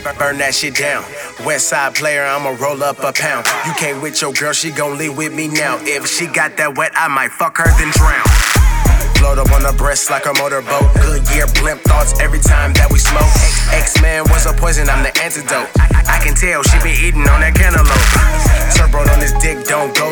burn that shit down. West side player, I'ma roll up a pound. You can't with your girl, she gon' leave with me now. If she got that wet, I might fuck her then drown. Float up on the breast like a motorboat. Good year, blimp thoughts every time that we smoke. X-Man was a poison, I'm the antidote. I can tell she been eating on that cantaloupe. Surfboard on this dick, don't go